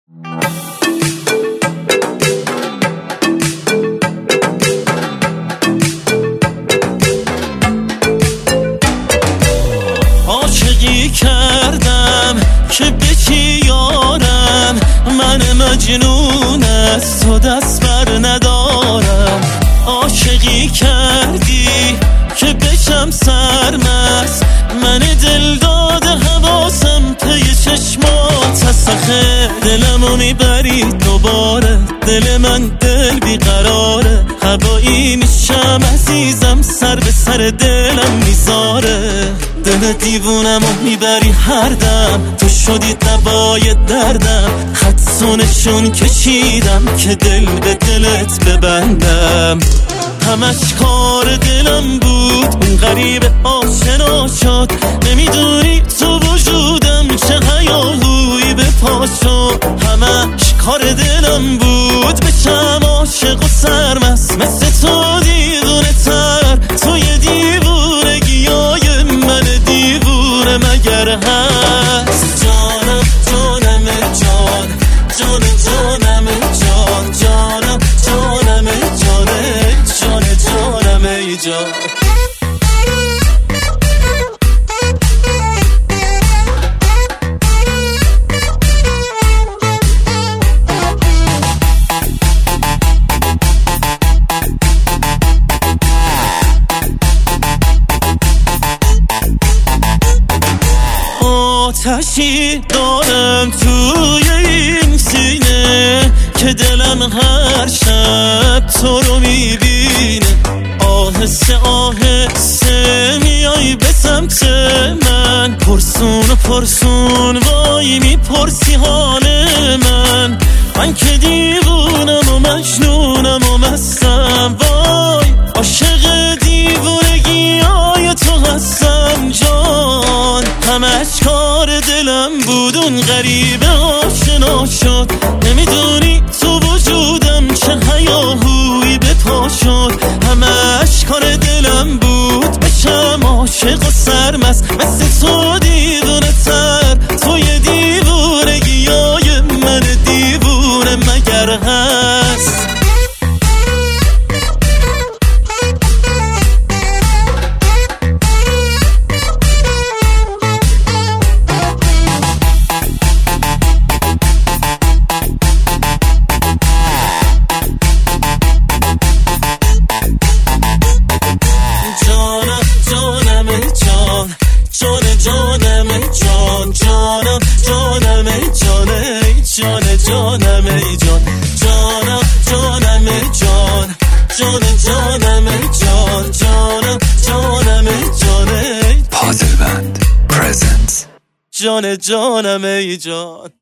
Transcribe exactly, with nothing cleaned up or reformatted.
عاشقی کردم که بکی یارم، من مجنون از تو دست بر ندارم. عاشقی کردی که بشم سرمست، من دل داده حواسم پی چشمات هستخه. دلمو میبری دوباره، دل من دل بیقراره، هوایی میشم عزیزم، سر به سر دلم میذاره. دل دیوونمو میبری هر دم، تو شدی دوای دردم، خط و نشون کشیدم که دل به دلت ببندم. همش کار دلم بود، اون غریب آشنا شد، نمیدونی تو وجودم چه هیاهویی به پا شد. همش کار دلم بود، بشم عاشق و سرمست، مثل تو دیوونه تر، توی دیوونگیای من دیوونه مگر هست. جانم جانم جان، جان جانم جان، جانم جانم جانه، جان جانم ای جان. آتشی دارم توی این سینه که دلم هر شب تو رو میبینه. آهسته آهسته میای به سمت من، پرسون و پرسون وای میپرسی حال من. من که دیوونم و مجنونم و مستم، وای عاشق دیوونگی های تو هستم جان. همش کار دلم بود، اون غریبه آشنا شد، نمیدونی تو وجودم چه هیاهویی به پا شد. همش کار دلم بود، بشم عاشق و سرمست، مثل تو دیوونه تر، توی دیوونگیای من دیوونه مگر هست. جانم جانم جانه، جان جانم ای جان، جانم جانم جان، جان جانم جان، جانم جانم جانه. پازل بند پرزنتس. جان جانم ای جان.